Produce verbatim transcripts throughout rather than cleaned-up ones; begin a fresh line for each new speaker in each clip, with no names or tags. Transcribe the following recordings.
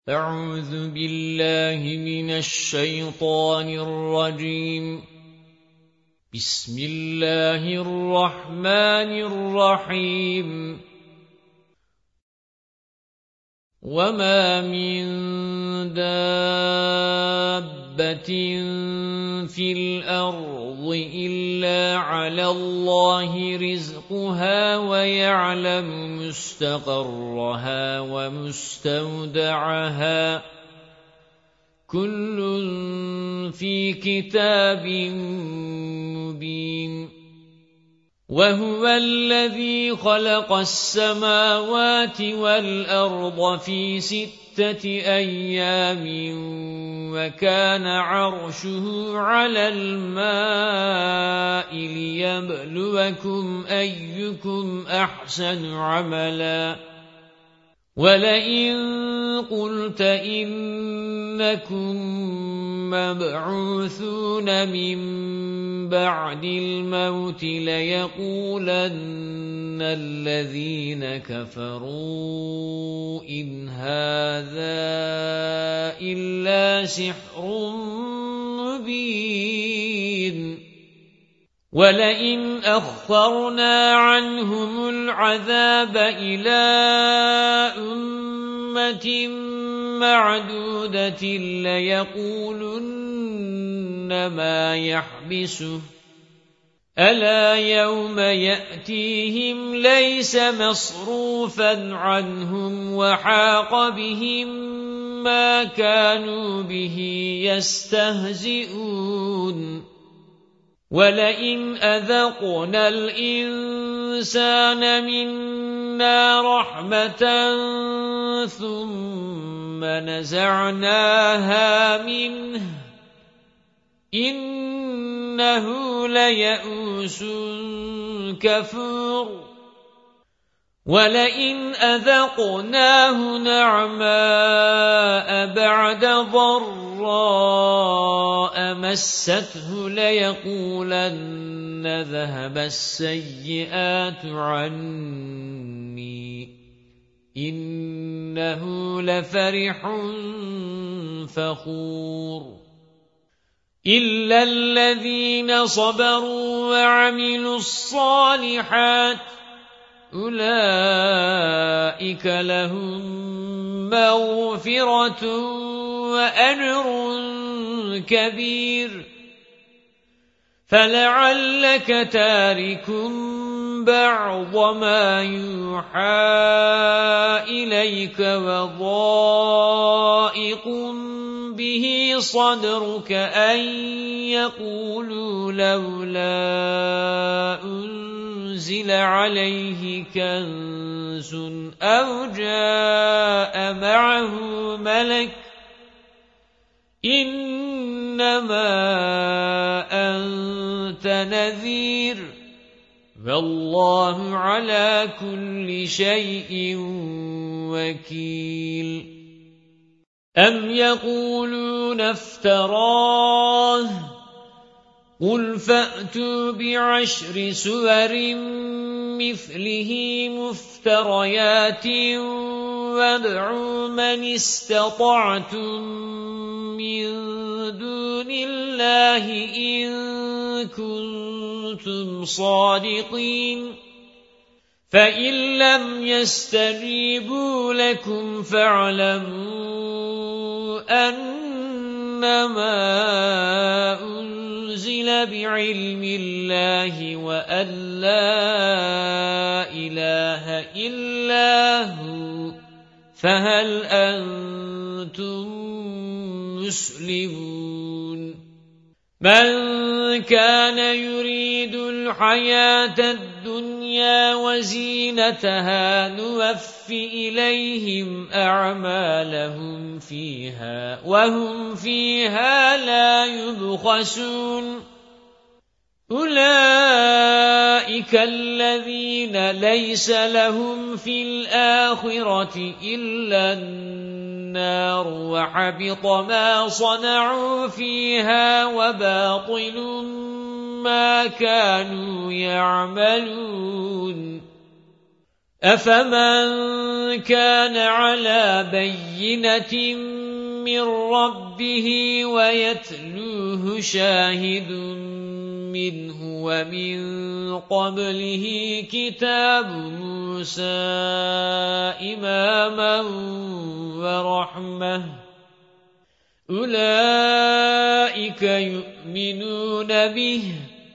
أعوذ بالله من الشيطان الرجيم. بسم الله الرحمن الرحيم. وما من دابة في الأرض إلا على الله رزقها ويعلم مستقرها ومستودعها كل في كتاب مبين. وهو الذي خلق السماوات والأرض في ستة أيام وكان عرشه على الماء ليبلوكم أيكم أحسن عملا. ولئن قلت إنكم مبعوثون من بعد الموت ليقولن الذين كفروا إن هذا إلا سحر مبين. ولئن أخرنا عنهم العذاب إلى أمة معدودة ليقولن ما يحبسه ألا يوم يأتيهم ليس مصروفا عنهم وحاق بهم ما كانوا به يستهزئون. ولئن أذقنا الإنسان منا رحمة ثم نزعناها منه إنه ليئوس كفور. ولئن أذقناه نعماء بعد ضراء مسته ليقولن ذهب السيئات عني إنه لفرح فخور. إلا الذين صبروا وعملوا الصالحات أولئك لهم مغفرة وأجر كبير. فلعلك تارك بعض ما يوحى إليك وضائق به صدرك أن يقولوا لولا أنزل عليه كنز أو جاء معه ملك إنما أنت نذير والله على كل شيء وكيل. أم يقولون افتراه قل فأتوا بعشر سور مثله مفتريات وادعوا من استطعتم من دون الله إن كنتم صادقين. فإن لم يستجيبوا لكم فاعلموا أنما أنزل بعلم الله وأن لا إله إلا هو فهل أنتم مسلمون. من كان يريد الحياة الدنيا وزينتها نوف إليهم أعمالهم فيها وهم فيها لا يبخسون. أولئك الذين ليس لهم في الآخرة إلا النار وحبط ما صنعوا فيها وباطل ما كانوا يعملون. أَفَمَنْ كَانَ عَلَى بَيِّنَةٍ مِّن رَّبِّهِ وَيَتْلُوهُ شَاهِدٌ مِّنْهُ وَمِن قَبْلِهِ كِتَابُ مُوسَىٰ إِمَامًا وَرَحْمَةً أُولَٰئِكَ يُؤْمِنُونَ بِهِ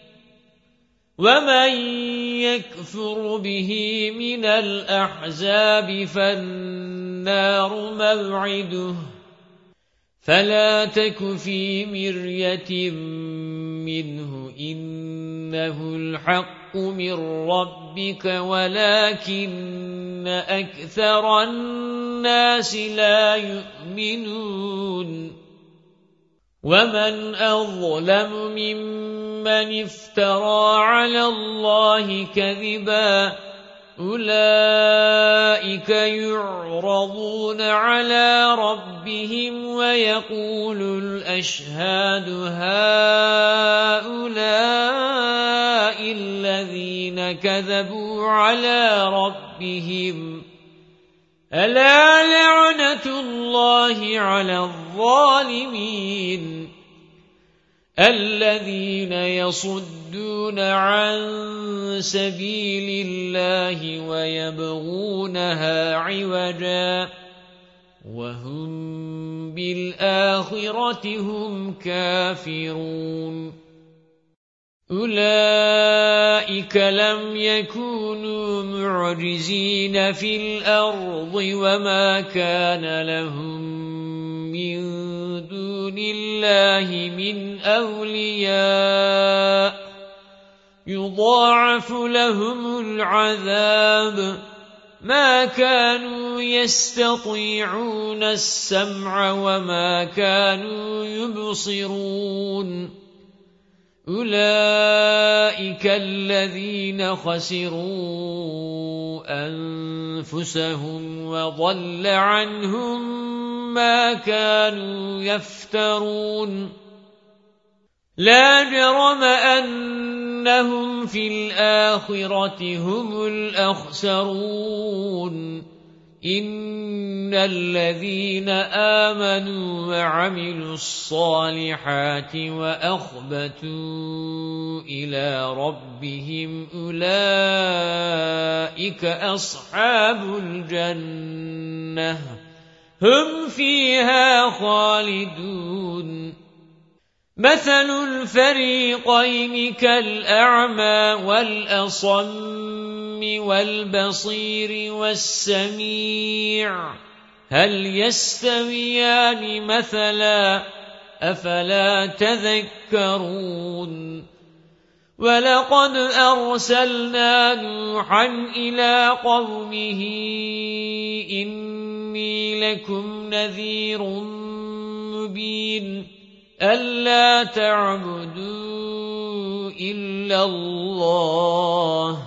وَمَن يَكْفُرْ بِهِ مِنَ الْأَحْزَابِ فَالنَّارُ مَوْعِدُهُ فَلَا تَكُ فِي مِرْيَةٍ مِّنْهُ إِنَّهُ الْحَقُّ مِنْ رَبِّكَ وَلَكِنَّ أَكْثَرَ النَّاسِ لَا يُؤْمِنُونَ وَمَنْ أَظْلَمُ مِمَّنِ افْتَرَى عَلَى اللَّهِ كَذِبًا أُولَئِكَ يُعْرَضُونَ عَلَى رَبِّهِمْ وَيَقُولُ الْأَشْهَادُ هَؤُلَاءِ الَّذِينَ كَذَبُوا عَلَى رَبِّهِمْ أَلَا لَعْنَةُ اللَّهِ عَلَى الظَّالِمِينَ الَّذِينَ يَصُدُّونَ عَن سَبِيلِ اللَّهِ وَيَبْغُونَهَا عِوَجًا وَهُمْ بِالْآخِرَةِ هُمْ كَافِرُونَ أُولَئِكَ لَمْ يَكُونُوا مُعْجِزِينَ فِي الْأَرْضِ وَمَا كَانَ لَهُم مِّن دُونِ اللَّهِ مِنْ أَوْلِيَاءَ يُضَاعَفُ لَهُمُ الْعَذَابُ مَا كَانُوا يَسْتَطِيعُونَ السَّمْعَ وَمَا كَانُوا يُبْصِرُونَ أُولَئِكَ الَّذِينَ خَسِرُوا أَنفُسَهُمْ وَضَلَّ عَنْهُمْ مَا كَانُوا يَفْتَرُونَ لَا جَرَمَ أَنَّهُمْ فِي الْآخِرَةِ هُمُ الْأَخْسَرُونَ إِنَّ الَّذِينَ آمَنُوا وَعَمِلُوا الصَّالِحَاتِ وَأَخْبَتُوا إِلَى رَبِّهِمْ أُولَئِكَ أَصْحَابُ الْجَنَّةِ هُمْ فِيهَا خَالِدُونَ مَثَلُ الْفَرِيقَيْنِ كَالْأَعْمَى وَالْأَصَمِّ وَالْبَصِيرِ وَالسَّمِيعِ هَلْ يَسْتَوِيَانِ مَثَلًا أَفَلَا تَذَكَّرُونَ وَلَقَدْ أَرْسَلْنَا نُوحًا إِلَى قَوْمِهِ إِنِّي لَكُمْ نَذِيرٌ مُبِينٌ أَلَّا تَعْبُدُوا إِلَّا اللَّهَ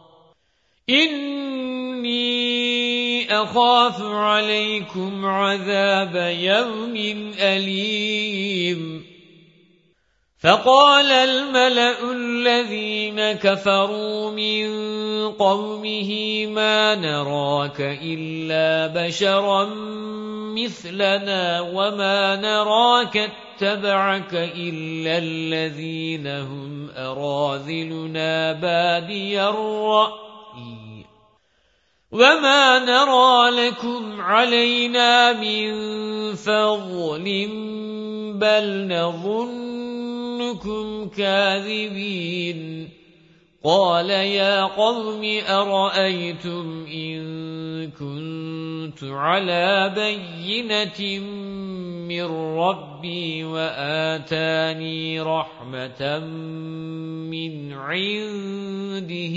إِنِّي أَخَافُ عَلَيْكُمْ عَذَابَ يَوْمٍ أَلِيمٍ فَقَالَ الْمَلَأُ الَّذِينَ كَفَرُوا مِنْ قَوْمِهِ مَا نَرَاكَ إِلَّا بَشَرًا مِثْلَنَا وَمَا نَرَاكَ اتَّبَعَكَ إِلَّا الَّذِينَ هُمْ أَرَاذِلُنَا بَادِيَ الرَّأْيِ وَمَا نَرَى لَكُمْ عَلَيْنَا مِنْ فَضْلٍ بَلْ نَظُنُّكُمْ كَاذِبِينَ قَالَ يَا قَوْمِ أَرَأَيْتُمْ إِن كُنتُ عَلَى بَيِّنَةٍ مِّن رَّبِّي وَآتَانِي رَحْمَةً مِّنْ عِندِهِ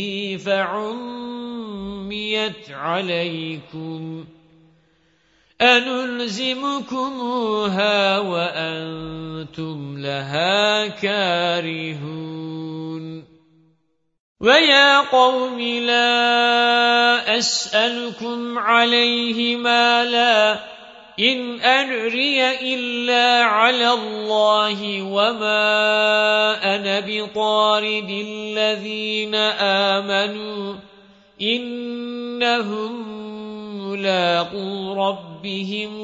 فَعُمِّيَتْ عَلَيْكُمْ أَنُلْزِمُكُمُوهَا وَأَنْتُمْ لَهَا كَارِهُونَ وَيَا قَوْمِ لَا أَسْأَلُكُمْ عَلَيْهِ مَالًا إِنْ أَجْرِيَ إِلَّا عَلَى اللَّهِ وَمَا أَنَا بِطَارِدِ الَّذِينَ آمَنُوا إنهم ملاقو ربهم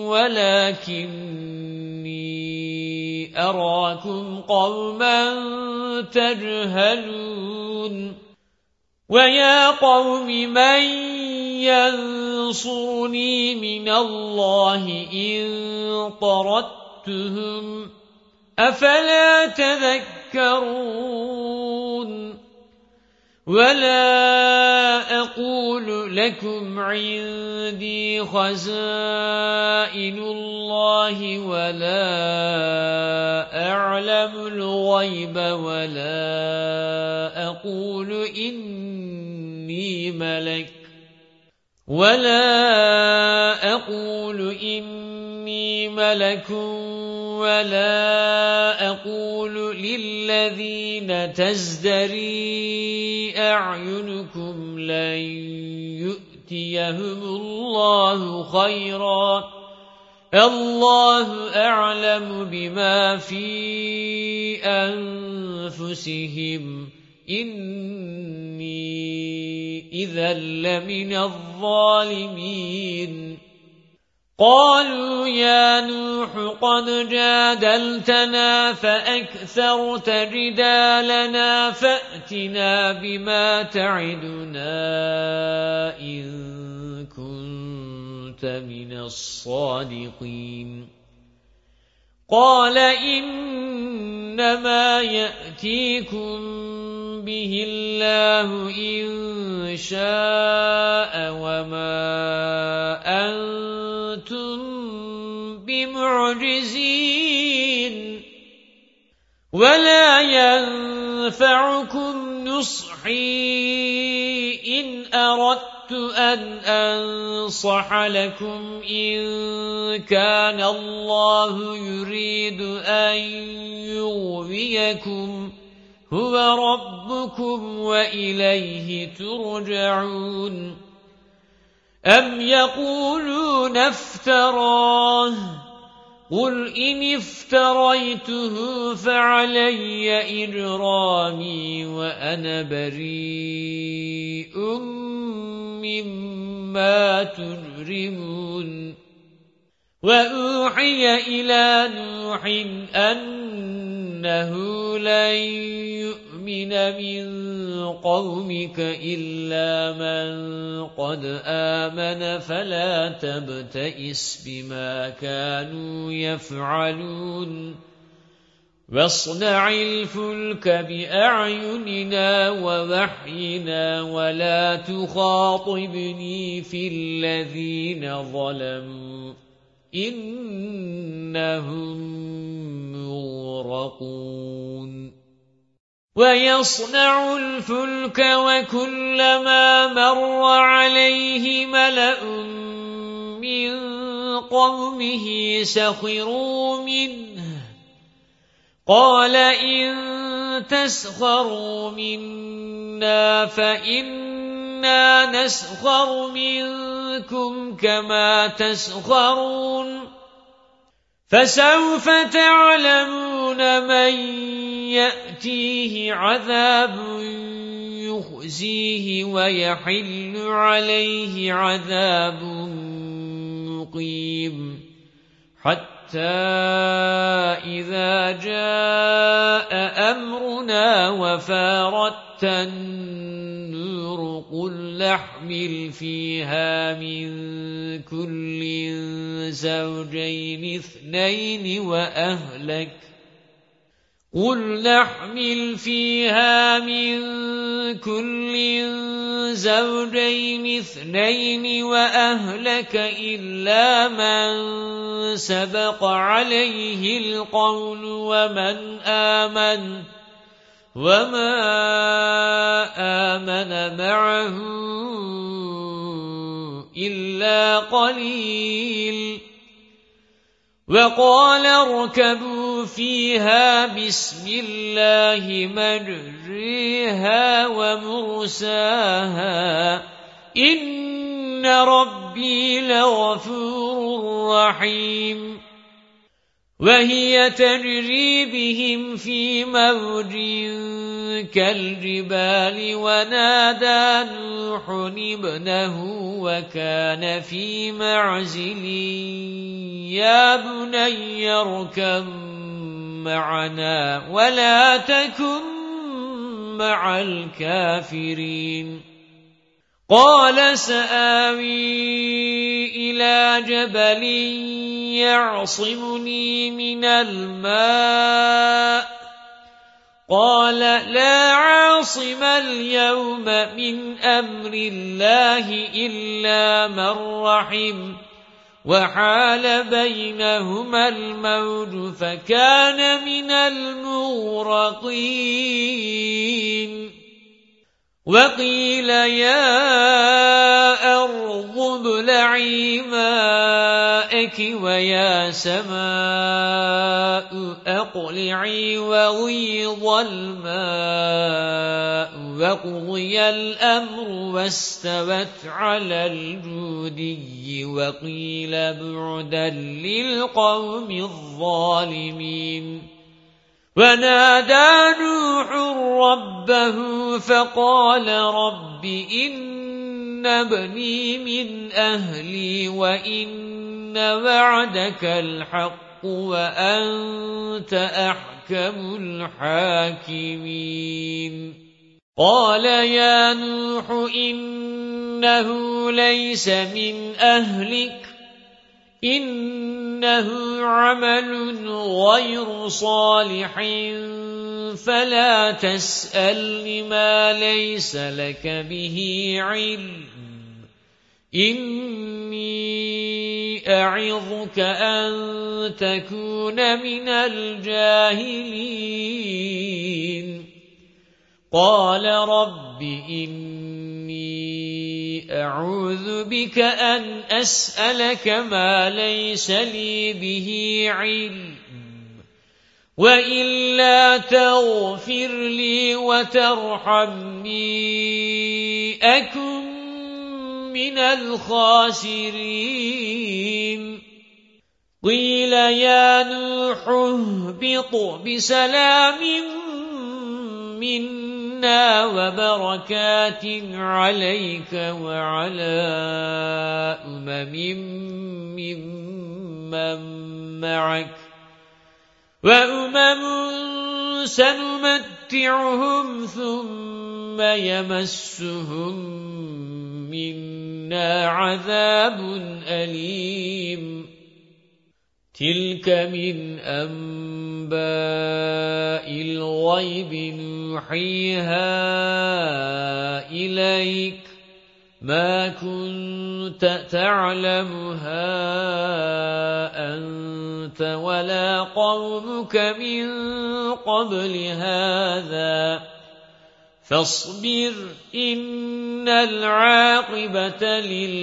ولكني أراكم قوما تجهلون ويا قوم من ينصرني من الله إن طردتهم أفلا تذكرون ولا أقول لكم عندي خزائن الله ولا أعلم الغيب ولا أقول إني ملك ولا أقول إني ملك ولا أقول للذين تزدري أعينكم لن يؤتيهم الله خيرا الله أعلم بما في أنفسهم إني إذا لمن الظالمين قالوا يا نوح قد جادلتنا فأكثرت جدالنا فأتنا بما تعدنا إن كنت من الصادقين قال إنما يأتيكم به الله إن شاء وما أنتم بمعجزين ولا ينفعكم نصحي إن أردت أن أنصح لكم إن كان الله يريد أن يغويكم هو ربكم وإليه ترجعون أم يقولون افتراه قل إن افتريته فعلي إجرامي وأنا بريء مما تجرمون وأوحي إلى نوح أنه لن يؤمن من قومك إلا من قد آمن فلا تبتئس بما كانوا يفعلون واصنع الفلك بأعيننا ووحينا ولا تخاطبني في الذين ظلموا إنهم مغرقون ويصنع الفلك وكلما مر عليه ملأ من قومه سخروا منه قال إن تسخروا منا فإنا نسخر منكم كما تسخرون فسوف تعلمون من يأتيه عذاب يخزيه ويحل عليه عذاب مقيم حتى إذا جاء أمرنا وفارت النور قل نحمل فيها من كل زوجين اثنين وأهلك قل نحمل فيها من كل زوجين اثنين وأهلك إلا من سبق عليه القول ومن آمن وما آمن معه إلا قليل وقال اركبوا فيها بسم الله مجريها ومرساها إن ربي لغفور رحيم وهي تجري بهم في موج كالجبال ونادى نوح ابنه وكان في معزل يا بني اركب معنا ولا تكن مع الكافرين قال سآوي إلى جبل يعصمني من الماء قال لا عاصم اليوم من أمر الله إلا من رحم وحال بينهما الموج فكان من المغرقين وقيل يا أرض ابلعي ماءك ويا سماء أقلعي وغيض الماء وقضي الأمر واستوت على الجودي وقيل بعدا للقوم الظالمين ونادى نوح ربه فقال رب إن ابني من أهلي وإن وعدك الحق وأنت أحكم الحاكمين قال يا نوح إنه ليس من أهلك إنه عمل غير صالح فلا تسألني ما ليس لك به علم إني أعظك أن تكون من الجاهلين قال رب إني أعوذ بك أن أسألك ما ليس لي به علم وإلا تغفر لي وترحمني أكن من الخاسرين قيل يا نوح اهبط بسلام منا وبركات عليك وعلى أمم ممن معك وأمم سنمتعهم ثم يمسهم منا عذاب أليم تلك من أنباء الغيب نوحيها إليك ما كنت تعلمها أنت ولا قومك من قبل هذا فاصبر إن العاقبة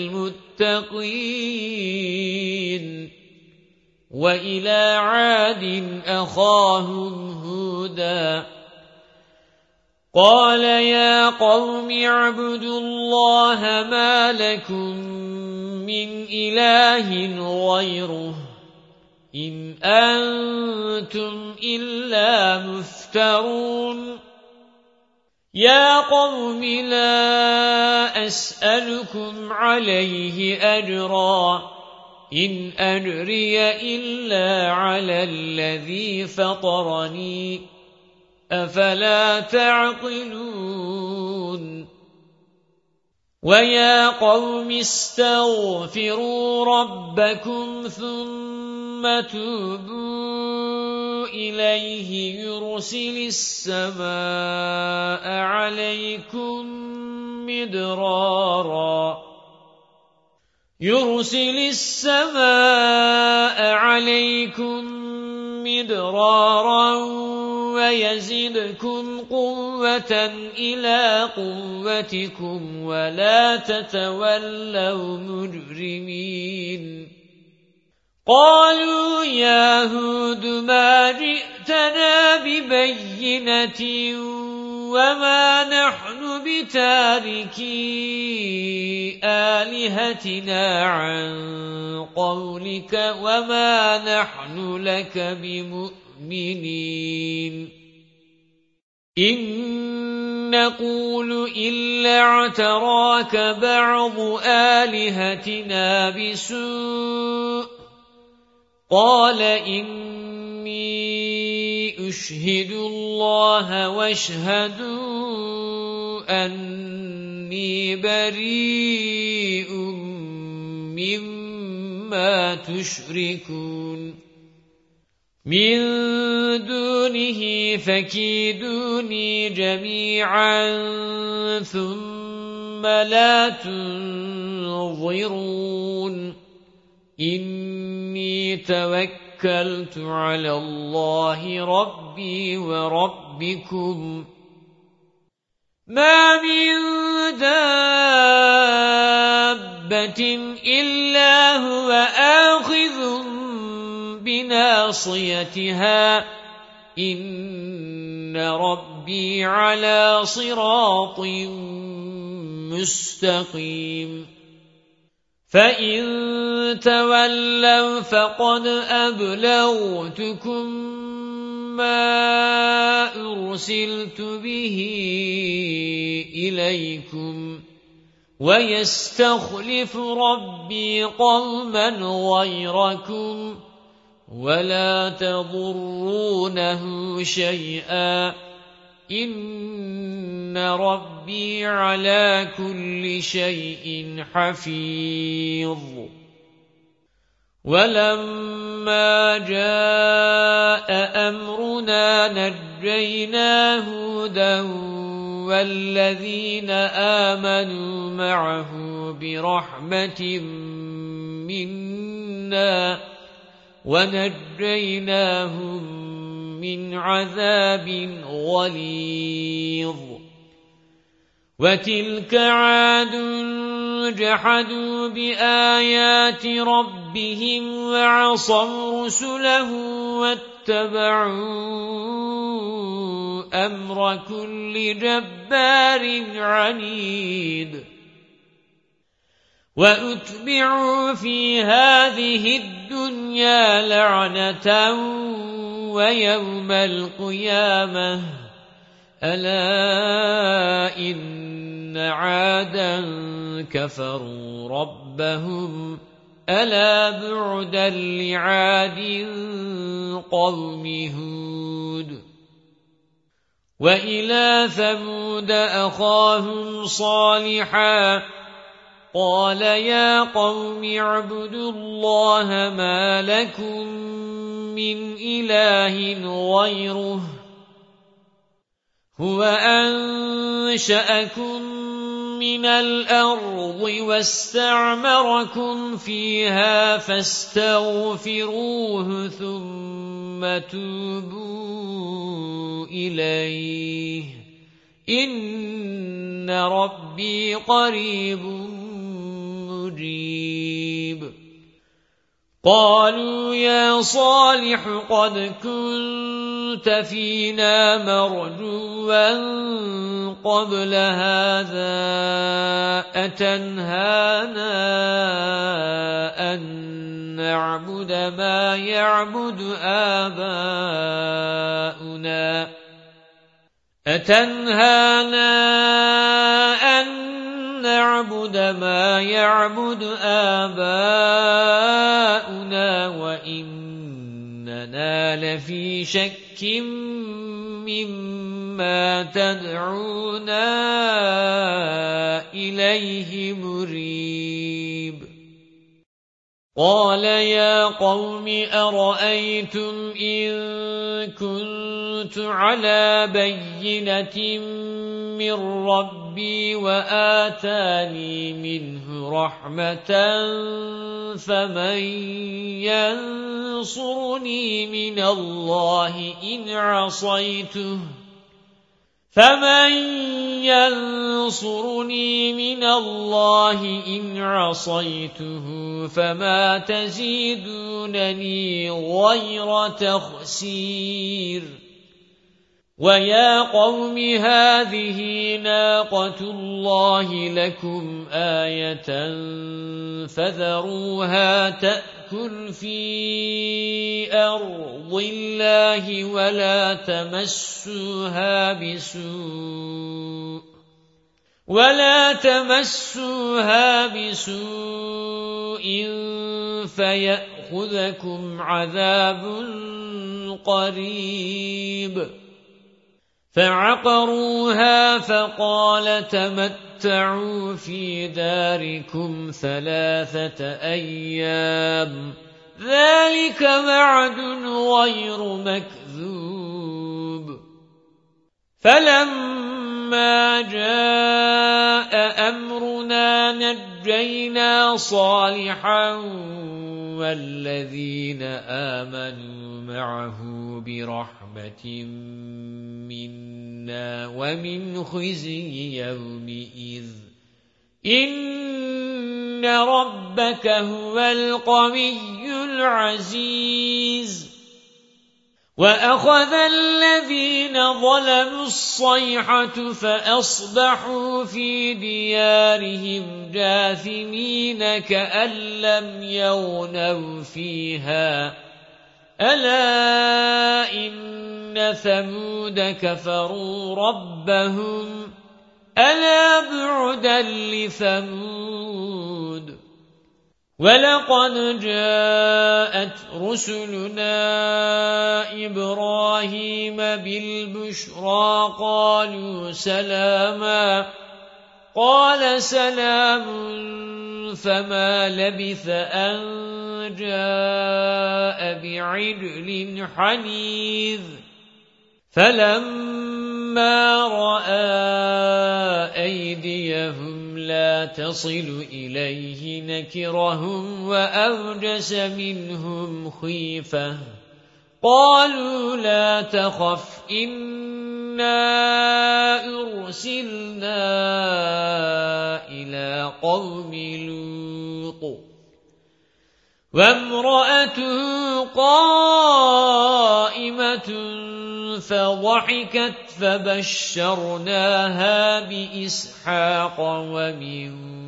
للمتقين وإلى عاد أخاهم هودا قال يا قوم اعبدوا الله ما لكم من إله غيره إن أنتم إلا مفترون يا قوم لا أسألكم عليه أجرا إن أجري إلا على الذي فطرني أفلا تعقلون ويا قوم استغفروا ربكم ثم توبوا إليه يرسل السماء عليكم مدرارا يرسل السماء عليكم مدرارا ويزدكم قوة إلى قوتكم ولا تتولوا مجرمين قالوا يا هود ما جئتنا ببينة وما نحن بتاركي آلهتنا عن قولك وما نحن لك بمؤمنين إن نقول إلا اعتراك بعض آلهتنا بسوء قال إني أشهد الله واشهدوا أني بريء مما تشركون من دونه فكيدوني جميعا ثم لا تنظرون إني توكلت على الله ربي وربكم ما من دابة إلا هو آخذ بناصيتها إن ربي على صراط مستقيم فإن تولوا فقد أبلغتكم ما أرسلت به إليكم ويستخلف ربي قوما غيركم ولا تضرونه شيئا إن ربي على كل شيء حفيظ ولما جاء أمرنا نجينا هودا والذين آمنوا معه برحمة منا ونجيناهم من عذاب غليظ وتلك عاد جحدوا بآيات ربهم وعصوا رسله واتبعوا أمر كل جبار عنيد وأتبعوا في هذه الدنيا لعنة ويوم القيامة ألا إن عادا كفروا ربهم ألا بعدا لعاد قوم هود وإلى ثمود أخاهم صالحا قال يا قوم اعبدوا الله ما لكم من إله غيره هو أنشأكم من الأرض واستعمركم فيها فاستغفروه ثم توبوا إليه إن ربي قريب مجيب قالوا يا صالح قد كنت فينا مرجوا قبل هذا أتنهانا أن نعبد ما يعبد آباؤنا أتنهانا أن نعبد ما يعبد آباؤنا وإننا لفي شك مما تدعونا إليه مريب قال يا قوم أرأيتم إن كنت على بينة من ربي وآتاني منه رحمة فمن ينصرني من الله إن عصيته فمن ينصرني من الله إن عصيته فما تزيدونني غير تخسير وَيَا قَوْمِ هَٰذِهِ نَاقَةُ اللَّهِ لَكُمْ آيَةً فَذَرُوهَا تَأْكُلْ فِي أَرْضِ اللَّهِ وَلَا تَمَسُّوهَا بِسُوءٍ وَلَا تَمَسُّوهَا بِسُوءٍ فَيَأْخُذَكُمْ عَذَابٌ قَرِيبٌ فَعَقَرُوهَا فَقَالَ تَمَتَّعُوا فِي دَارِكُمْ ثَلَاثَةَ أَيَّامٍ ذَلِكَ وَعْدٌ غَيْرُ مَكْذُوبٍ فَلَمَّا جَاءَ أَمْرُنَا نَجَّيْنَا صَالِحًا وَالَّذِينَ آمَنُوا مَعَهُ بِرَحْمَةٍ مِنَّا وَمِنْ خِزْيِ يَوْمِئِذٍ إِنَّ رَبَّكَ هُوَ الْقَوِيُّ الْعَزِيزُ وَأَخَذَ الَّذِينَ ظَلَمُوا الصَّيْحَةُ فَأَصْبَحُوا فِي دِيَارِهِمْ جَاثِمِينَ كَأَن لَّمْ يَغْنَوْا فِيهَا أَلَا إِنَّ ثَمُودَ كَفَرُوا رَبَّهُمْ أَلَا بُعْدًا لِثَمُودَ وَلَقَدْ جَاءَتْ رُسُلُنَا إِبْرَاهِيمَ بِالْبُشْرَى قَالُوا سَلَامًا قَالَ سَلَامٌ فَمَا لَبِثَ أَن جَاءَ بِعِجْلٍ حَنِيذٍ فَلَمَّا رَأَىٰ أَيْدِيَهُمْ لَا تَصِلُ إِلَيْهِ نَكِرَهُمْ وَأَوْجَسَ مِنْهُمْ خِيفَةً قَالُوا لَا تَخَفْ إِنَّا أُرْسِلْنَا إِلَىٰ قَوْمِ لُوطٍ وَامْرَأَتُهُ قَائِمَةٌ فَضَحِكَتْ فَبَشَّرْنَاهَا بِإِسْحَاقَ وَمِن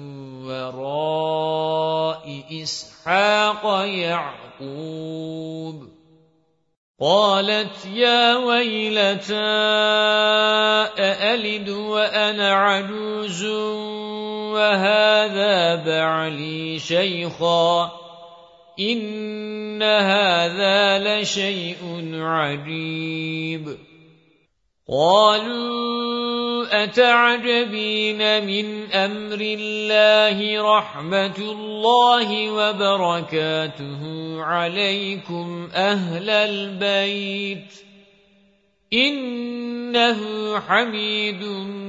وَرَاءِ إِسْحَاقَ يَعْقُوبَ قَالَتْ يَا وَيْلَتَا أَأَلِدُ وَأَنَا عَجُوزٌ وَهَٰذَا بَعْلِي شَيْخًا إِنَّ هَٰذَا لَشَيْءٌ عَجِيبٌ قَالُوا أَتَعْجَبِينَ مِنْ أَمْرِ اللَّهِ رَحْمَتُ اللَّهِ وَبَرَكَاتُهُ عَلَيْكُمْ أَهْلَ الْبَيْتِ إِنَّهُ حَمِيدٌ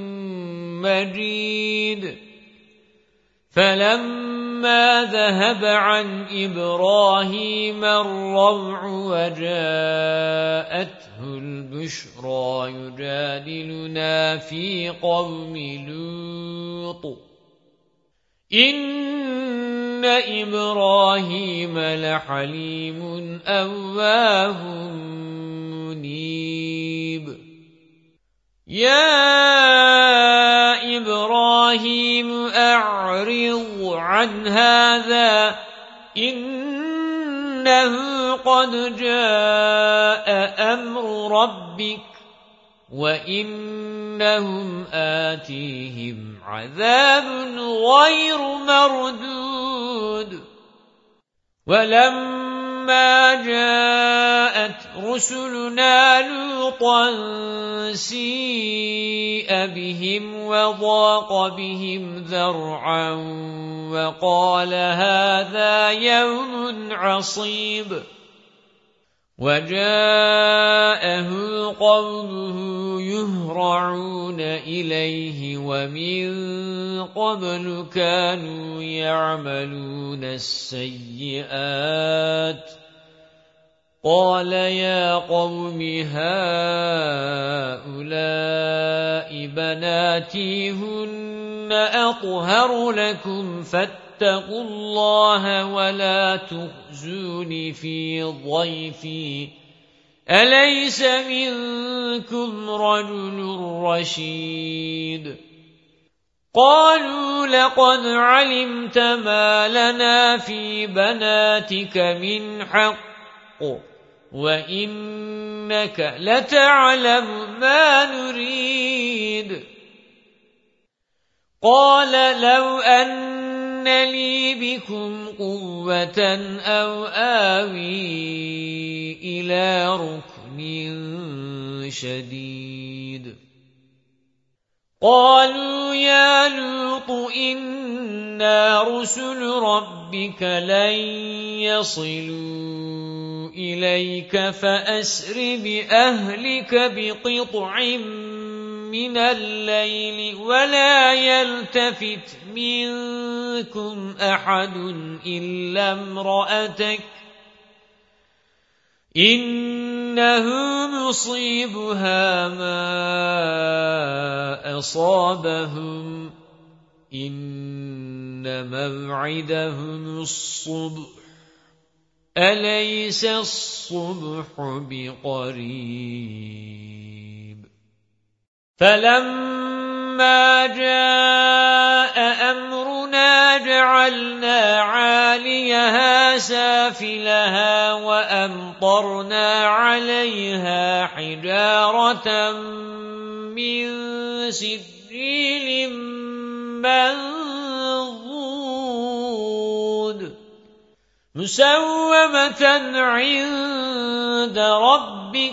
مَّجِيدٌ فَلَمَّا ذَهَبَ عَنْ إِبْرَاهِيمَ الرَّوْعُ وَجَاءَتْهُ الْبُشْرَىٰ يُجَادِلُنَا فِي قَوْمِ لُوطٍ إِنَّ إِبْرَاهِيمَ لَحَلِيمٌ أَوَّاهٌ مُّنِيبٌ يَا إِبْرَاهِيمُ أَعْرِضْ عَنْ هَٰذَا إِنَّهُ قَدْ جَاءَ أَمْرُ رَبِّكَ وَإِنَّهُمْ آتِيهِمْ عَذَابٌ غَيْرُ مَرْدُودٍ وَلَمَّا جَاءَتْ رُسُلُنَا لُوطًا سِيءَ بِهِمْ وَضَاقَ بِهِمْ ذَرْعًا وَقَالَ هَٰذَا يَوْمٌ عَصِيبٌ وَجَاءَهُ قَوْمُهُ يُهْرَعُونَ إِلَيْهِ وَمِن قَبْلُ كَانُوا يَعْمَلُونَ السَّيِّئَاتِ قَالَ يَا قَوْمِ هَٰؤُلَاءِ بَنَاتِي هُنَّ أَطْهَرُ لَكُمْ فَاتَّقُوا اللَّهَ وَلَا تُخْزُونِ فِي ضَيْفِي أليس منكم رجل رشيد قالوا لقد علمت ما لنا في بناتك من حق وإنك لتعلم ما نريد قال لو أن لي بكم قوة أو آوي إلى ركن شديد قالوا يا لوط إنا رسل ربك لن يصلوا إليك فأسر بأهلك بقطع من الليل ولا يلتفت منكم أحد إلا امرأتك إنه مصيبها ما أصابهم إن موعدهم الصبح أليس الصبح بقريب فلما جاء أمرنا جعلنا عاليها سافلها وأمطرنا عليها حجارة من سجيل منضود مسومة عند ربك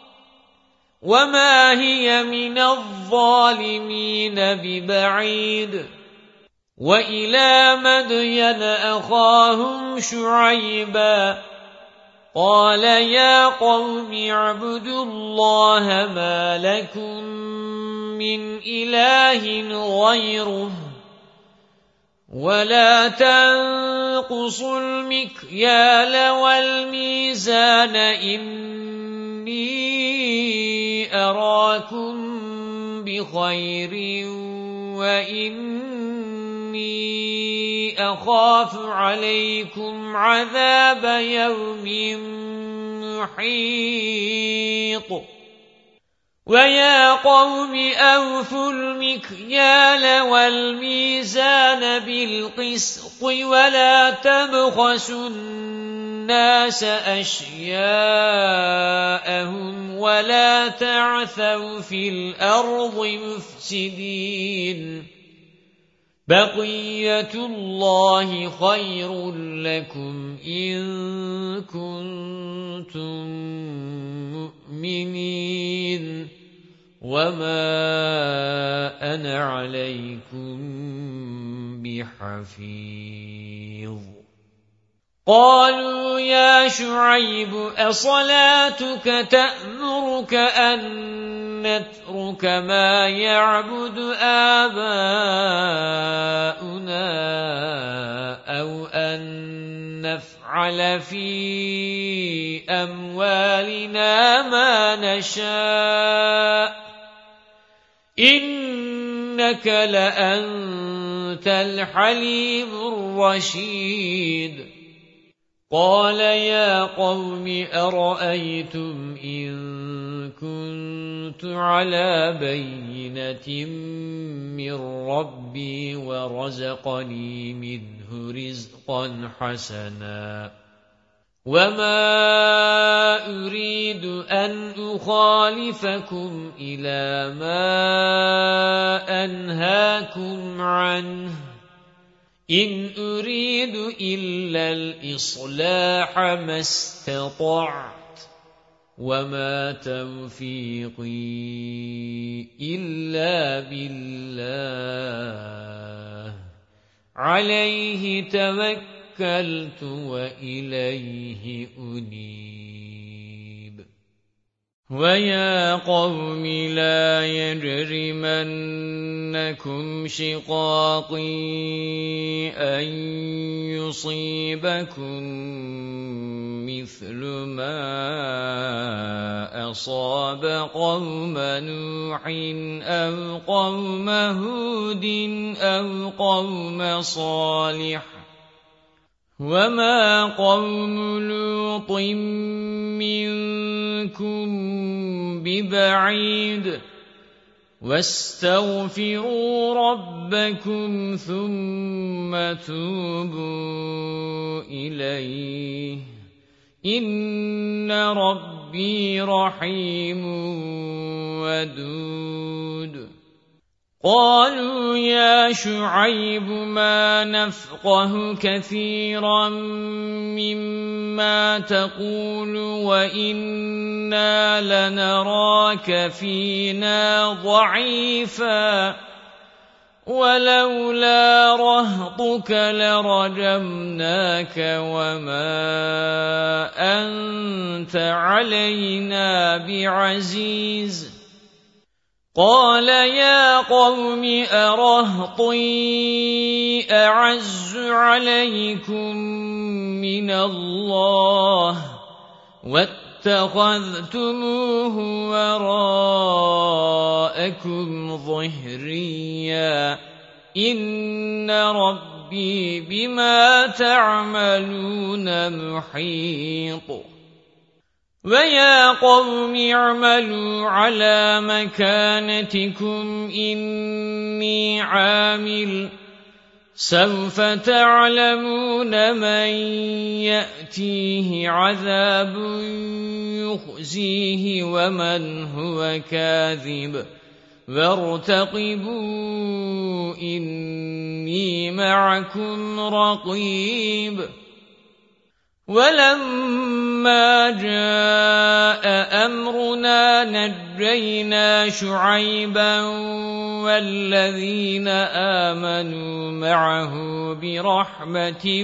وما هي من الظالمين ببعيد وإلى مدين أخاهم شعيبا قال يا قوم اعبدوا الله ما لكم من إله غيره ولا تنقصوا المكيال والميزان إني أراكم بخير وإني أخاف عليكم عذاب يوم محيط ويا قوم أوفوا المكيال والميزان بالقسط ولا تبخسوا الناس أشياءهم ولا تعثوا في الأرض مفسدين بقية الله خير لكم إن كنتم مؤمنين وما أنا عليكم بحفيظ قالوا يا شعيب أصلاتك تأمرك أن نترك ما يعبد آباؤنا أو أن نفعل في أموالنا ما نشاء إنك لأنت الحليم الرشيد قال يا قوم أرأيتم إن كنت على بينة من ربي ورزقني منه رزقا حسنا وما أريد أن أخالفكم إلى ما أنهاكم عنه إن أريد إلا الإصلاح ما استطعت وما توفيقي إلا بالله عليه توكلت وإليه أنيب ويا قوم لا يجرمنكم شقاقي أن يصيبكم مثل ما أصاب قوم نوح أو قوم هود أو قوم صالح وما قوم لوط منكم ببعيد واستغفروا ربكم ثم توبوا إليه إن ربي رحيم ودود قالوا يا شعيب ما نفقه كثيرا مما تقول وإنا لنراك فينا ضعيفا ولولا رهطك لرجمناك وما أنت علينا بعزيز قال يا قوم أرهطي أعز عليكم من الله واتخذتموه وراءكم ظهريا إن ربي بما تعملون محيط ويا قوم اعملوا على مكانتكم إني عامل سوف تعلمون من يأتيه عذاب يخزيه ومن هو كاذب وارتقبوا إني معكم رقيب ولما جاء أمرنا نجينا شعيبا والذين آمنوا معه برحمة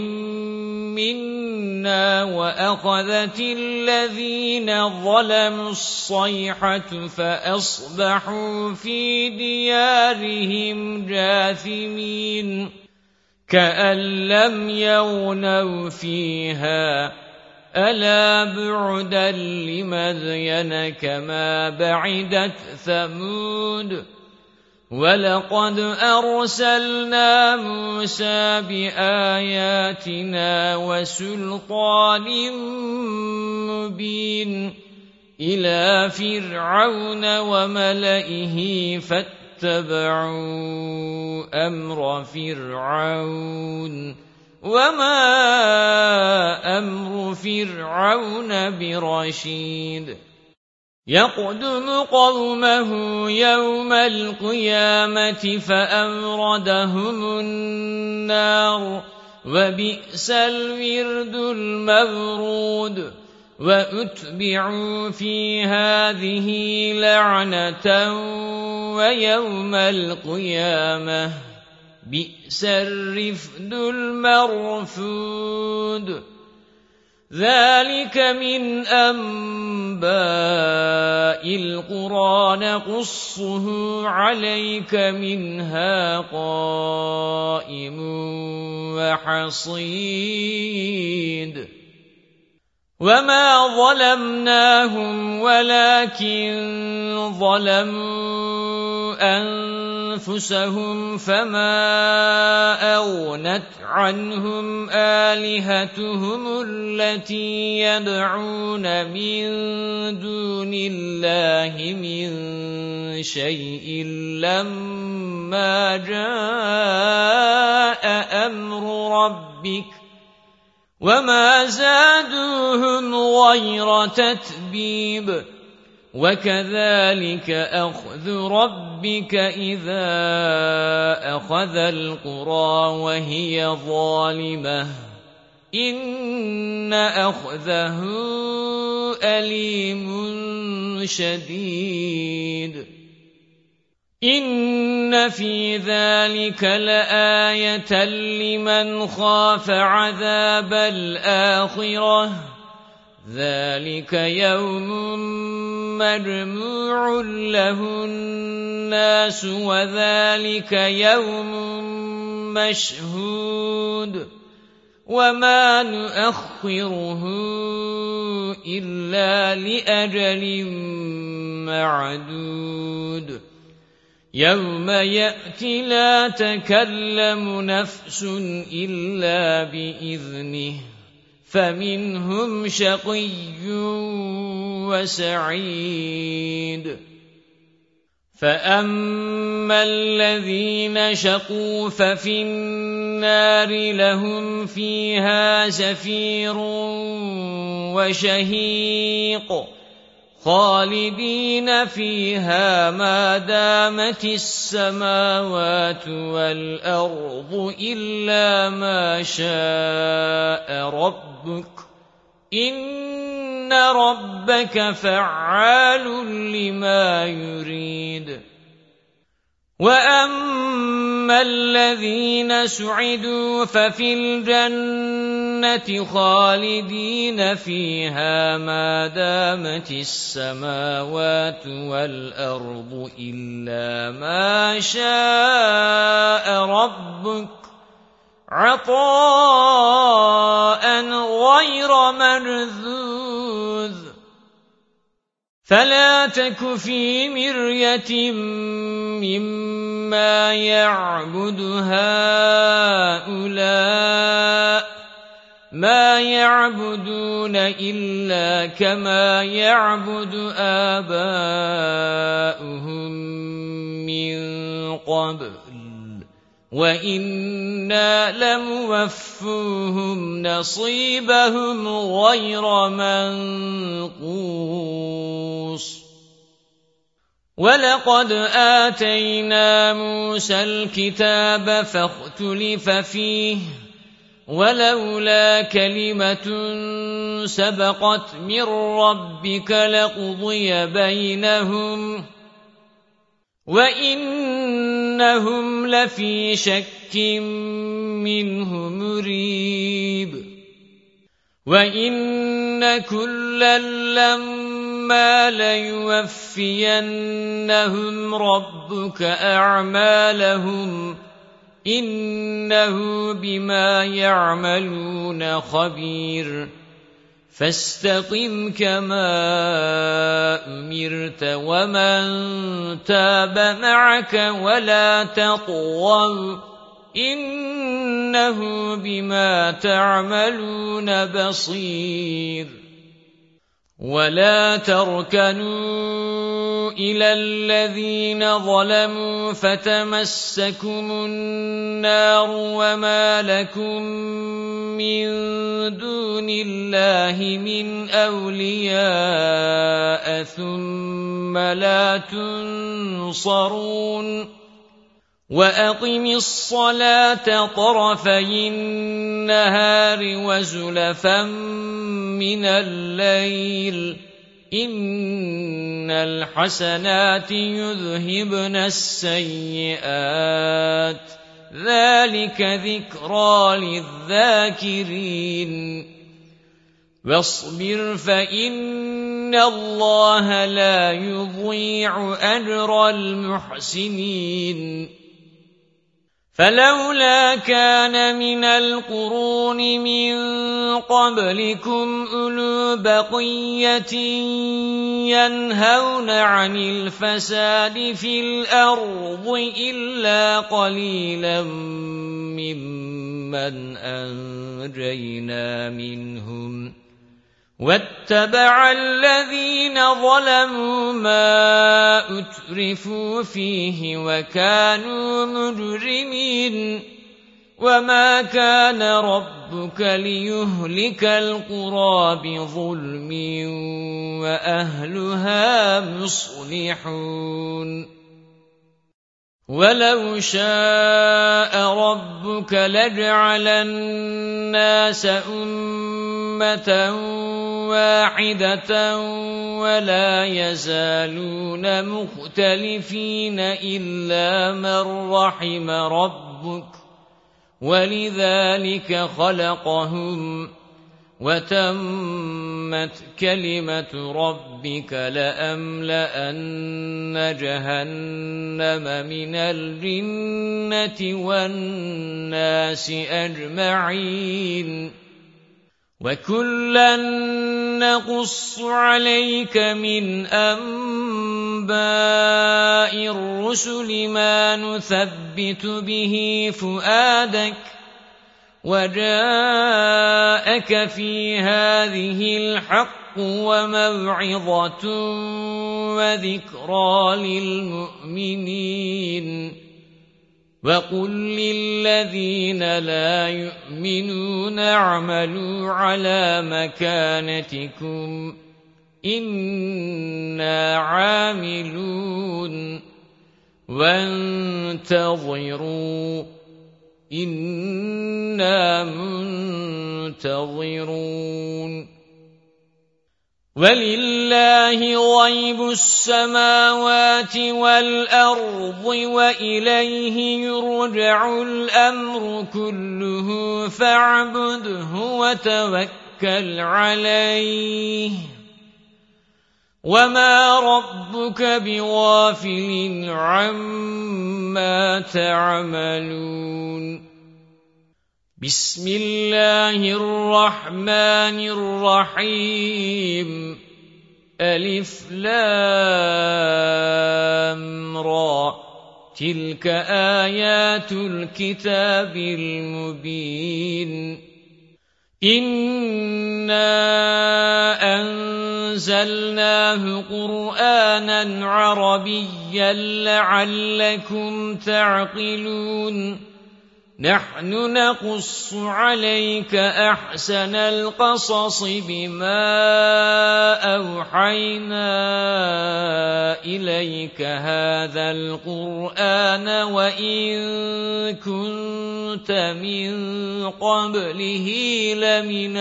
منا وأخذت الذين ظلموا الصيحة فأصبحوا في ديارهم جاثمين كأن لم يغنوا فيها ألا بعدا لمدين كما بعدت ثمود ولقد أرسلنا موسى بآياتنا وسلطان مبين إلى فرعون وملئه فاتبعوا اتبعوا أمر فرعون وما أمر فرعون برشيد يقدم قومه يوم القيامة فأوردهم النار وبئس الورد المورود وأتبعوا في هذه لعنة ويوم القيامة بئس الرفد المرفود ذلك من أنباء القرى نقصه عليك منها قائم وحصيد وما ظلمناهم ولكن ظلموا أنفسهم فما أغنت عنهم آلهتهم التي يدعون من دون الله من شيء لما جاء أمر ربك وما زادوهم غير تتبيب وكذلك أخذ ربك إذا أخذ القرى وهي ظالمة إن أخذه أليم شديد إن في ذلك لآية لمن خاف عذاب الآخرة ذلك يوم مجموع له الناس وذلك يوم مشهود وما نؤخره إلا لأجل معدود يوم يأتي لا تكلم نفس إلا بإذنه فمنهم شقي وسعيد فأما الذين شقوا ففي النار لهم فيها زفير وشهيق خالدين فيها ما دامت السماوات والأرض إلا ما شاء ربك إن ربك فعال لما يريد وأما الذين سعدوا ففي الجنة خالدين فيها ما دامت السماوات والأرض إلا ما شاء ربك عطاء غير مرذوذ فلا تك في مرية مما يعبد هؤلاء ما يعبدون إلا كما يعبد آباؤهم من قبل وَإِنَّا لَمُوَفُّوهُمْ نَصِيبَهُمْ غَيْرَ مَنقُوصٍ وَلَقَدْ آتَيْنَا مُوسَى الْكِتَابَ فَاخْتُلِفَ فِيهِ وَلَوْلَا كَلِمَةٌ سَبَقَتْ مِنْ رَبِّكَ لَقُضِيَ بَيْنَهُمْ وَإِنَّهُمْ لَفِي شَكٍّ مِّنْهُ مُرِيبٍ وَإِنَّ كُلًّا لَّمَّا لَيُوَفِّيَنَّهُمْ رَبُّكَ أَعْمَالَهُمْ إِنَّهُ بِمَا يَعْمَلُونَ خَبِيرٌ فاستقم كما أمرت ومن تاب معك ولا تطغوا إنه بما تعملون بصير ولا تركنوا إلى الذين ظلموا فتمسكم النار وما لكم من دون الله من أولياء ثم لا تنصرون وأقم الصلاة طرفي النهار وزلفا من الليل إن الحسنات يذهبن السيئات ذلك ذكرى للذاكرين واصبر فإن الله لا يضيع أجر المحسنين فلولا كان من القرون من قبلكم أولو بقية ينهون عن الفساد في الأرض إلا قليلا ممن أنجينا منهم واتبع الذين ظلموا ما أترفوا فيه وكانوا مجرمين وما كان ربك ليهلك القرى بظلم وأهلها مصلحون ولو شاء ربك لجعل الناس أمة واحدة ولا يزالون مختلفين إلا من رحم ربك ولذلك خلقهم وتمت كلمة ربك لأملأن جهنم من الجنة والناس أجمعين وكلا نقص عليك من أنباء الرسل ما نثبت به فؤادك وجاءك في هذه الحق وموعظة وذكرى للمؤمنين وقل للذين لا يؤمنون اعملوا على مكانتكم إنا عاملون وانتظروا إنا منتظرون ولله غيب السماوات والأرض وإليه يرجع الأمر كله فاعبده وتوكل عليه وما ربك بغافل عما تعملون بسم الله الرحمن الرحيم ألف لام را تلك آيات الكتاب المبين إنا أنزلناه قرآنا عربيا لعلكم تعقلون نحن نقص عليك أحسن القصص بما أوحينا إليك هذا القرآن وإن كنت من قبله لمن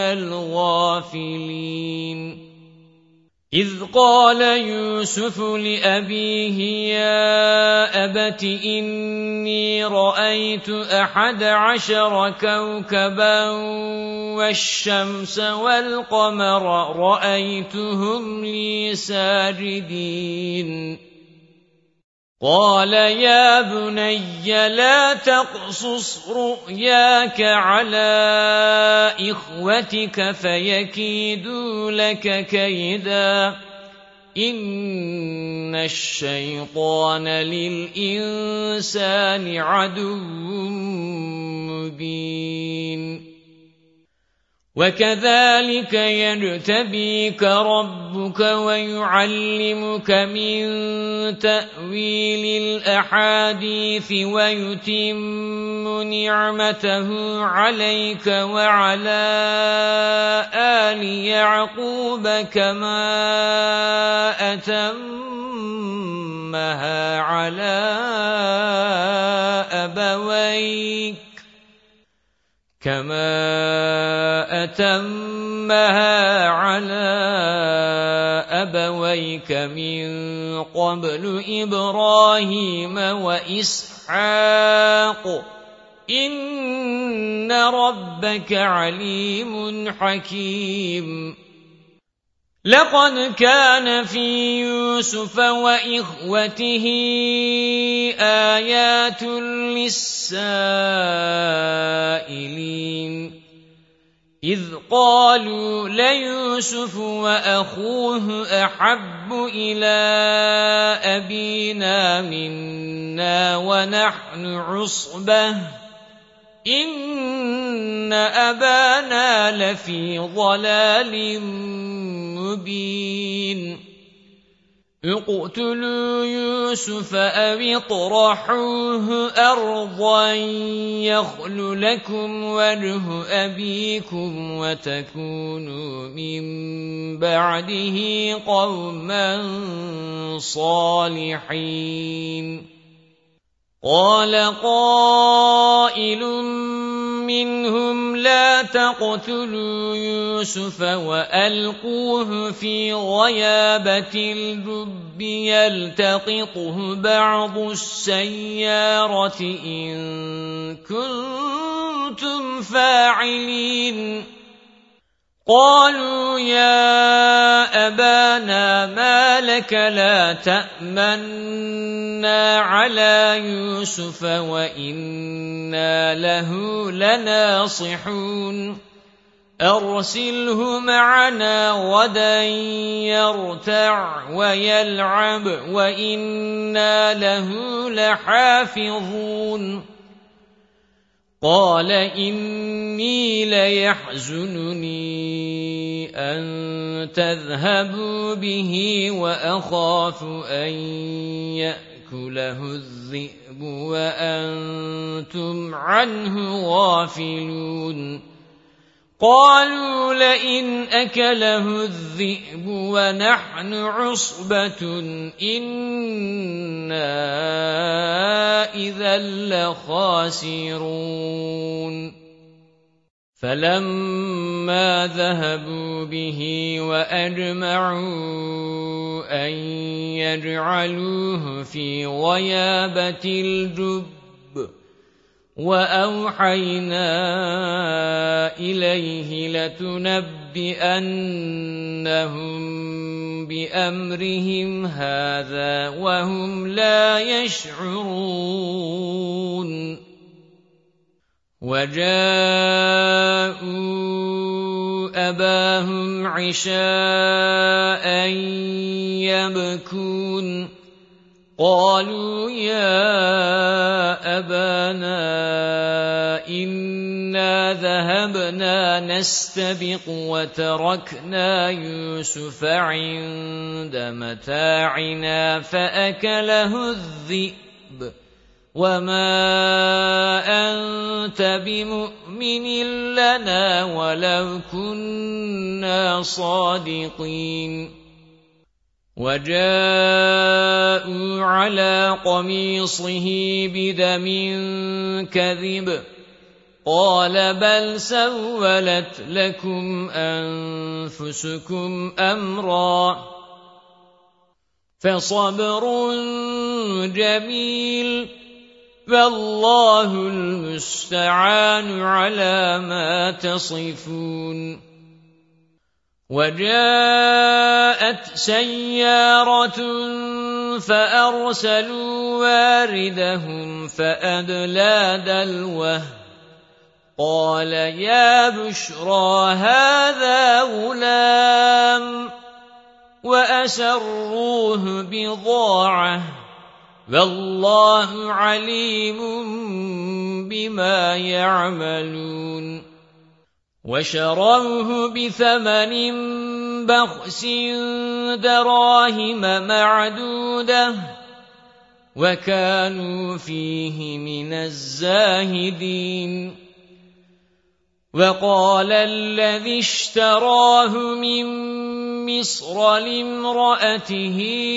الغافلين إذ قال يوسف لأبيه يا أبت إني رأيت أحد عشر كوكبا والشمس والقمر رأيتهم لي ساجدين قال يا بني لا تقصص رؤياك على إخوتك فيكيدوا لك كيدا إن الشيطان للإنسان عدو مبين وكذلك يجتبيك ربك ويعلمك من تأويل الأحاديث ويتم نعمته عليك وعلى آل يعقوب كما أتمها على أبويك كما أتمها على أبويك من قبل إبراهيم وإسحاق إن ربك عليم حكيم لقد كان في يوسف وإخوته آيات للسائلين إذ قالوا ليوسف وأخوه أحب إلى أبينا منا ونحن عصبة إن أبانا لفي ضلال مبين اقتلوا يوسف أو اطرحوه أرضا يخل لكم وجه أبيكم وتكونوا من بعده قوما صالحين قال قائل منهم لا تقتلوا يوسف وألقوه في غيابة الجب يلتقطه بعض السيارة إن كنتم فاعلين قالوا يا أبانا ما لك لا تأمنا على يوسف وإنا له لناصحون أرسله معنا غدا يرتع ويلعب وإنا له لحافظون قال إني ليحزنني أن تذهبوا به وأخاف أن يأكله الذئب وأنتم عنه غافلون قالوا لئن أكله الذئب ونحن عصبة إنا إذا لخاسرون فلما ذهبوا به وأجمعوا أن يجعلوه في غيابة الجب وأوحينا إليه لتنبئنهم بأمرهم هذا وهم لا يشعرون وجاءوا أباهم عشاء يبكون قالوا يا أبانا إنا ذهبنا نستبق وتركنا يوسف عند متاعنا فأكله الذئب وما أنت بمؤمن لنا ولو كنا صادقين وجاءوا على قميصه بدم كذب قال بل سولت لكم أنفسكم أمرا فصبر جميل فالله المستعان على ما تصفون وجاءت سيارة فأرسلوا واردهم فأدلى دلوه قال يا بشرى هذا غلام وأسروه بضاعة والله عليم بما يعملون وشروه بثمن بخس دراهم معدودة وكانوا فيه من الزاهدين وقال الذي اشتراه من مصر لامرأته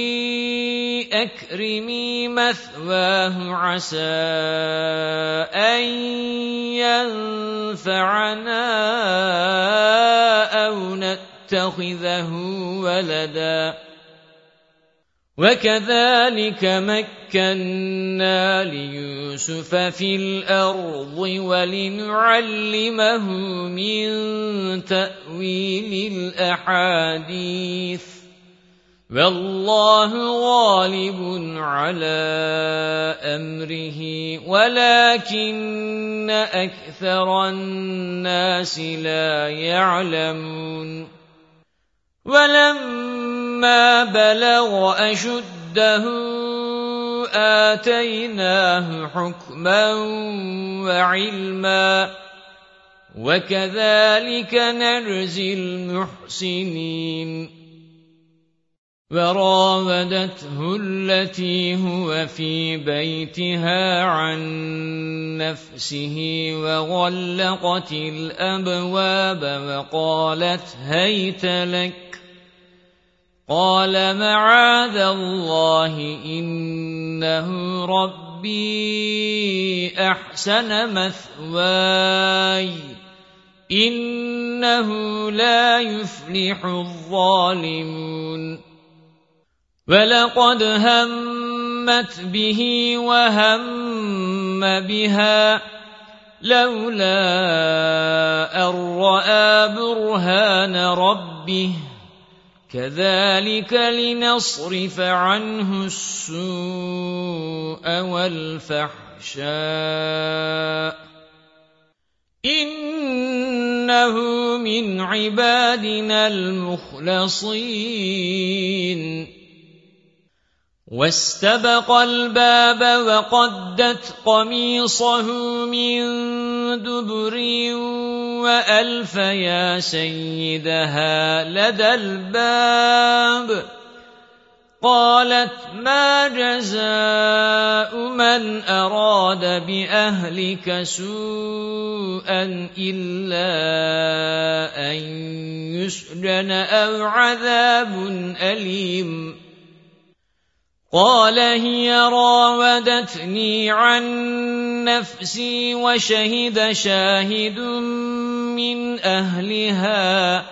أكرمي مثواه عسى أن ينفعنا أو نتخذه ولدا وكذلك مكنا ليوسف في الأرض ولنعلمه من تأويل الأحاديث والله غالب على أمره ولكن أكثر الناس لا يعلمون ولما بلغ أشده آتيناه حكما وعلما وكذلك نجزي المحسنين وراودته التي هو في بيتها عن نفسه وغلقت الأبواب وقالت هيت لك قال معاذ الله إنه ربي أحسن مثواي إنه لا يفلح الظالمون ولقد همت به وهم بها لولا أن رأى برهان ربه كذلك لنصرف عنه السوء والفحشاء إنه من عبادنا المخلصين واستبق الباب وقدت قميصه من دبر وألف يا سيدها لدى الباب قالت ما جزاء من أراد بأهلك سوءا إلا أن يسجن أو عذاب أليم قال هي راودتني عن نفسي وشهد شاهد من أهلها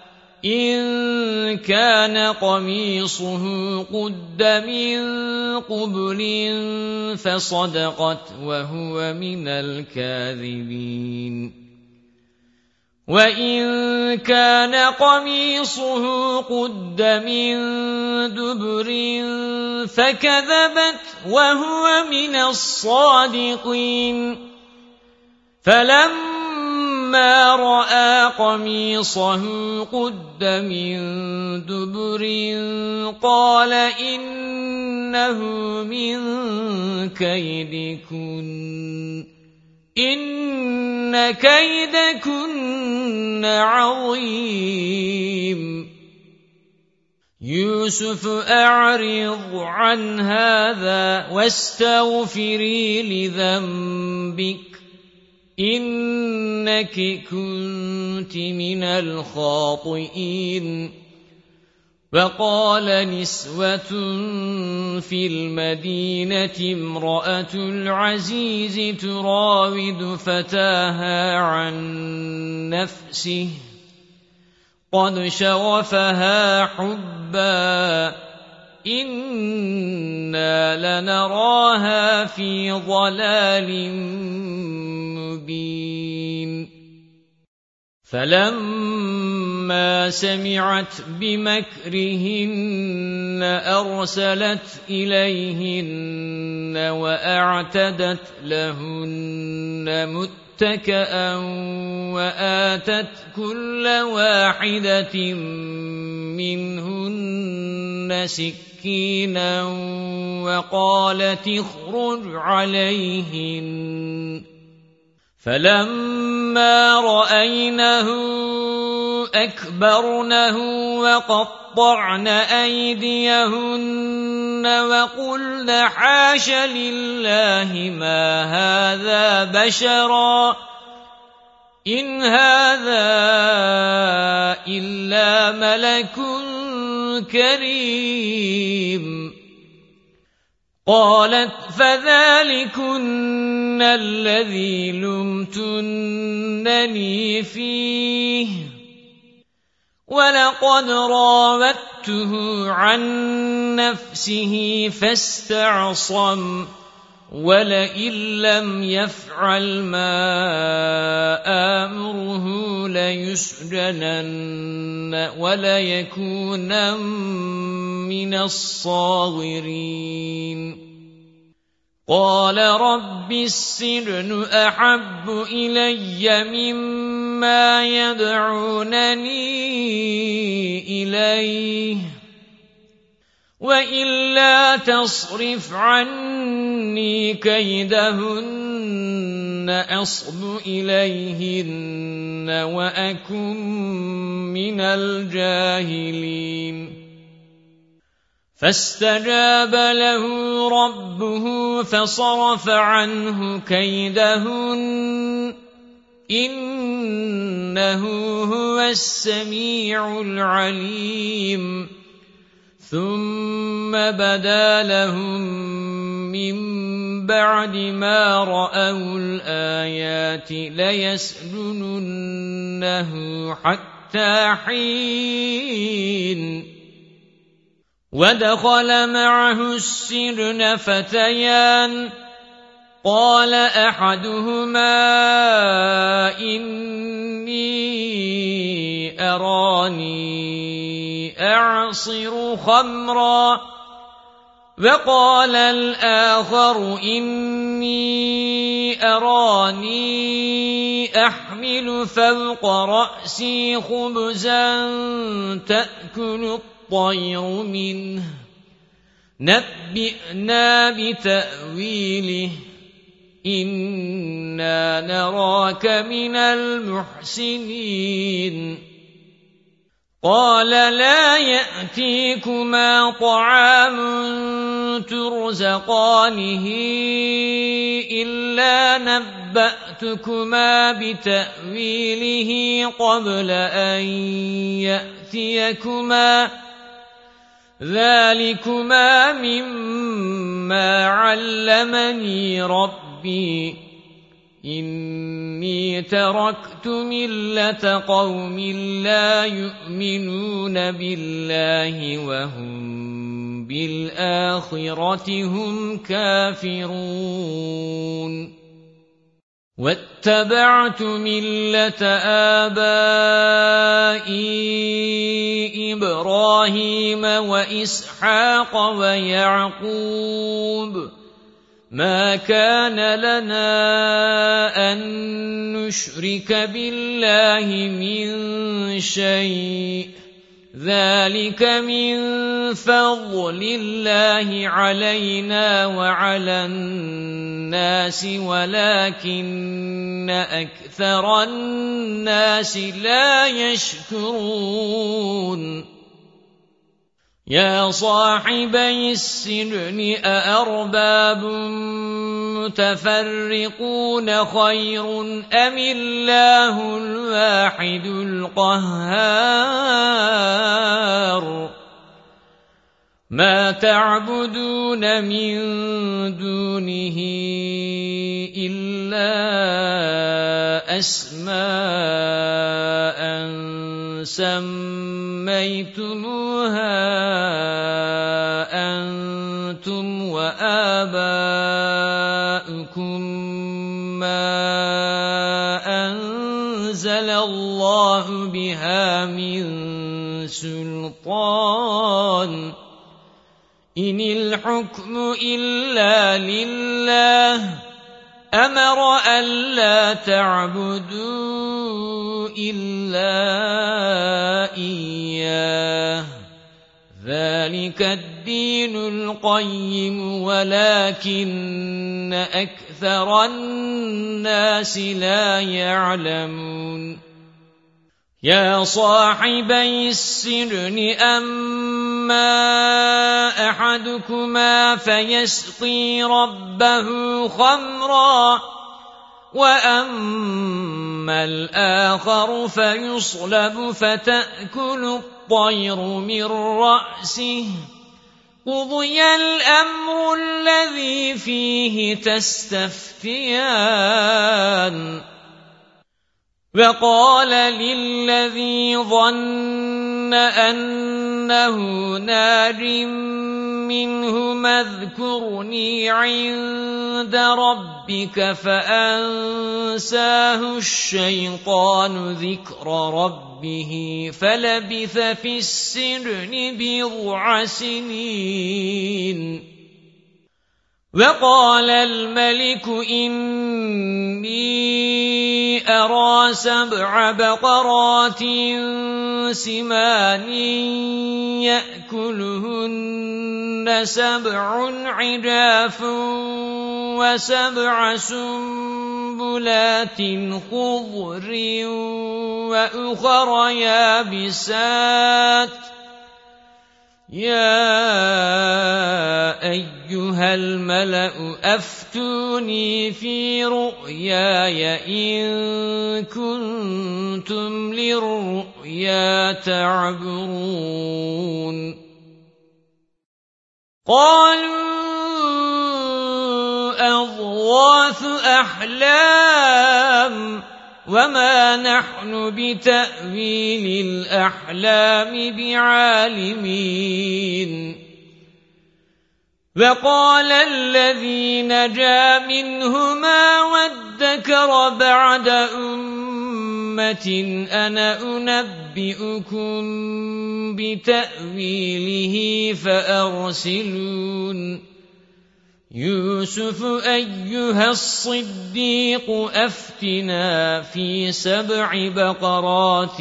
إن كان قميصه قد من قبل فصدقت وهو من الكاذبين وإن كان قميصه قد من دبر فكذبت وهو من الصادقين فلما رأى قميصه قد من دبر قال إنه من كيدكن إن كيدكن عظيم يوسف أعرض عن هذا واستغفري لذنبك إنك كنت من الخاطئين وقال نسوة في المدينة امرأة العزيز تراود فتاها عن نفسه قد شغفها حبا إنا لنراها في ضلال مبين فلما سمعت بمكرهن أرسلت إليهن وأعتدت لهن متكئا وآتت كل واحدة منهن سكينا وقالت اخرج عليهن فلما رأينه أكبرنه وقطعن أيديهن وقلن حاش لله ما هذا بشرا إن هذا إلا ملك كريم قالت فذلكن الذي لمتنني فيه ولقد راودته عن نفسه فاستعصم ولئن لم يفعل ما آمره ليسجنن وليكونن من الصاغرين قال رب السجن أحب إلي مما يدعونني إليه وإلا تصرف عني كيدهن أصب إليهن وأكن من الجاهلين فاستجاب له ربه فصرف عنه كيدهن إنه هو السميع العليم ثم بدا لهم من بعد ما رأوا الآيات ليسجننه حتى حين ودخل معه السجن فتيان قال أحدهما إني أراني أعصر خمرا وقال الآخر إني أراني أحمل فوق رأسي خبزا تأكل الطير منه نبئنا بتأويله إنا نراك من المحسنين قال لا يأتيكما طعام ترزقانه إلا نبأتكما بتأويله قبل أن يأتيكما ذلكما مما علمني ربي إني تركت ملة قوم لا يؤمنون بالله وهم بالآخرة هم كافرون واتبعت ملة آبائي إبراهيم وإسحاق ويعقوب ما كان لنا أن نشرك بالله من شيء ذلك من فضل الله علينا وعلى الناس ولكن أكثر الناس لا يشكرون يا صاحبي السجن أأرباب متفرقون خير أم الله الواحد القهار ما تعبدون من دونه إلا أسماء سميتموها أنتم وآباؤكم ما أنزل الله بها من سلطان إن الحكم إلا لله أمر ألا تعبدوا إلا إياه ذلك الدين القيم ولكن أكثر الناس لا يعلمون يا صاحبي السجن أما أحدكما فيسقي ربه خمرا وأما الآخر فيصلب فتأكل الطير من رأسه قضي الأمر الذي فيه تستفتيان وقال للذي ظن أنه ناج منهما اذكرني عند ربك فأنساه الشيطان ذكر ربه فلبث في السجن بضع سنين وقال الملك إني أرى سبع بقرات سمان يأكلهن سبع عجاف وسبع سنبلات خضر وأخر يابسات يا أيها الملأ أفتوني في رؤياي إن كنتم للرؤيا تعبرون قالوا أضغاث أحلام وما نحن بتأويل الأحلام بعالمين وقال الذي نجا منهما وادكر بعد أمة أنا أنبئكم بتأويله فأرسلون يوسف أيها الصديق أفتنا في سبع بقرات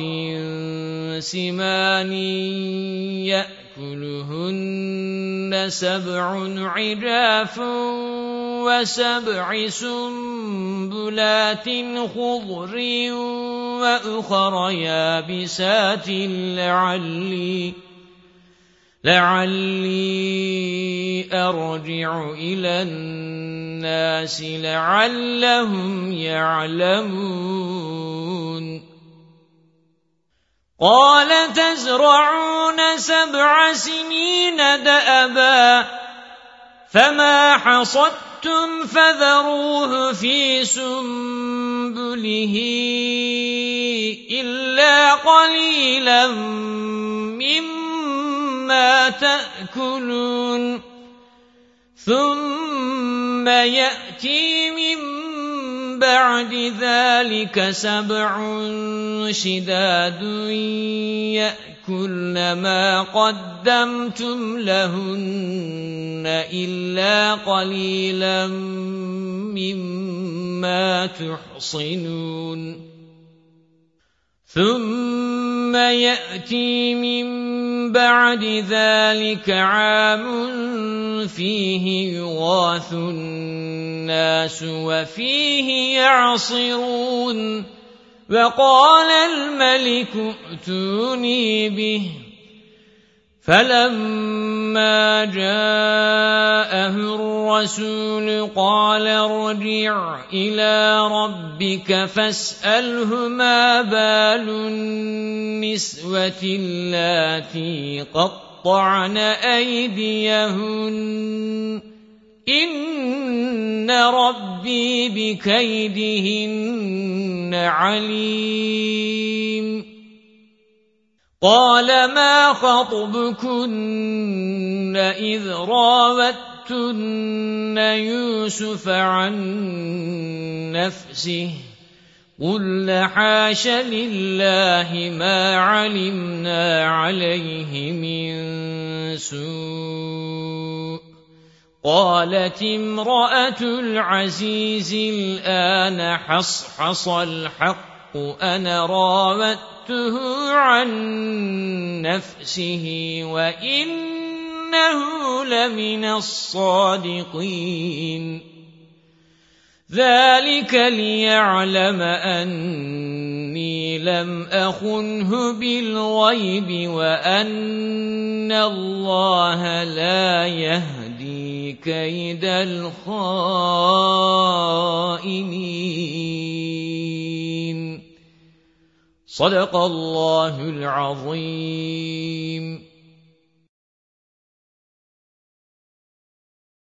سمان يأكلهن سبع عجاف وسبع سنبلات خضر وأخر يابسات لعلي لعلي أرجع إلى الناس لعلهم يعلمون قال تزرعون سبع سنين دأبا فما حصدتم فذروه في سنبله إلا قليلا مما تأكلون ثم يأتي من بعد ذلك سبع شداد يأكلن ما قدمتم لهن إلا قليلا مما تحصنون ثم يأتي من بعد ذلك عام فيه يغاث الناس وفيه يعصرون وقال الملك ائتوني به فلما جاءه الرسول قال ارجع إلى ربك فاسأله ما بال النسوة اللاتي قطعن أيديهن إن ربي بكيدهن عليم قال ما خطبكن إذ راوتن يوسف عن نفسه قلن حاش لله ما علمنا عليه من سوء قالت امرأة العزيز الآن حصحص الحق أنا راودته عن نفسه وإنه لمن الصادقين ذلك ليعلم أني لم أخنه بالغيب وأن الله لا يهدي كيد الخائنين صدق الله العظيم.